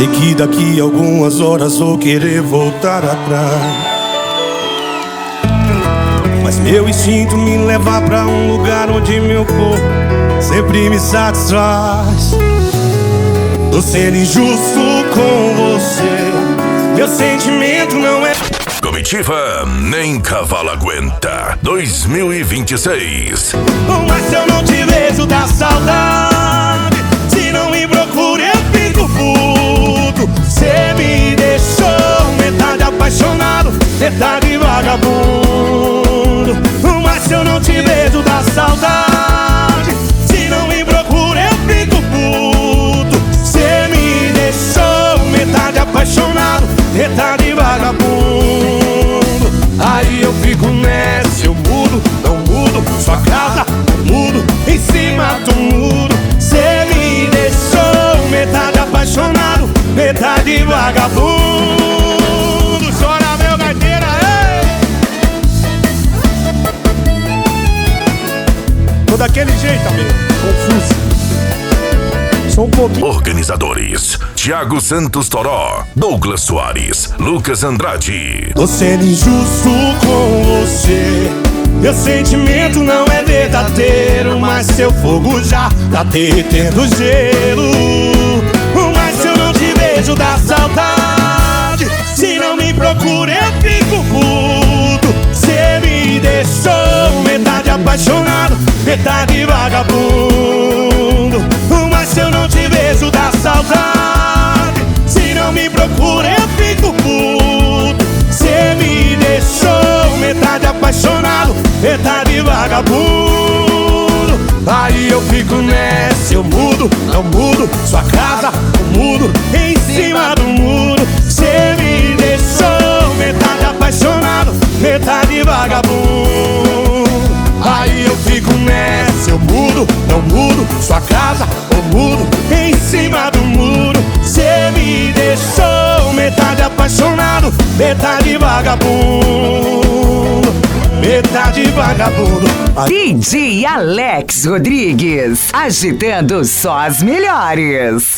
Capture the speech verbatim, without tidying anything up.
Sei que daqui a algumas horas vou querer voltar atrás, mas meu instinto me leva pra um lugar onde meu corpo sempre me satisfaz. Tô sendo injusto com você, meu sentimento não é... Comitiva Nem Cavalo Aguenta dois mil e vinte e seis. Mas se eu não te vejo dá saudade, se não me procura eu fico puto. Cê me deixou metade apaixonado, metade vagabundo. Mas se eu não te vejo dá saudade, se não me procura eu fico puto. Cê me deixou metade apaixonado, metade vagabundo. Aí eu fico nessa, eu mudo, não mudo, sua casa, eu mudo, em cima do muro. Cê me deixou metade apaixonado, metade vagabundo. Chora meu gaiteira, ei! Tô daquele jeito, amigo, confuso. Sou um pouquinho... Organizadores: Thiago Santos Toró, Douglas Soares, Lucas Andrade. Tô sendo injusto com você, meu sentimento não é verdadeiro, mas seu fogo já tá derretendo gelo. Mas se eu não te vejo dá saudade, se não me procura eu fico puto. Cê me deixou metade apaixonado, metade vagabundo. Mas se eu não te vejo dá saudade, se não me procura eu fico puto. Cê me deixou metade apaixonado, metade vagabundo. Aí eu fico nessa, eu mudo, não mudo, sua casa, eu mudo, em cima do muro. Cê me deixou metade apaixonado, metade vagabundo. Aí eu fico nessa, eu mudo, não mudo, sua casa, eu mudo, em cima do muro. Cê me deixou metade apaixonado, metade vagabundo, metade vagabundo. D J Alex Rodrigues, agitando só as melhores.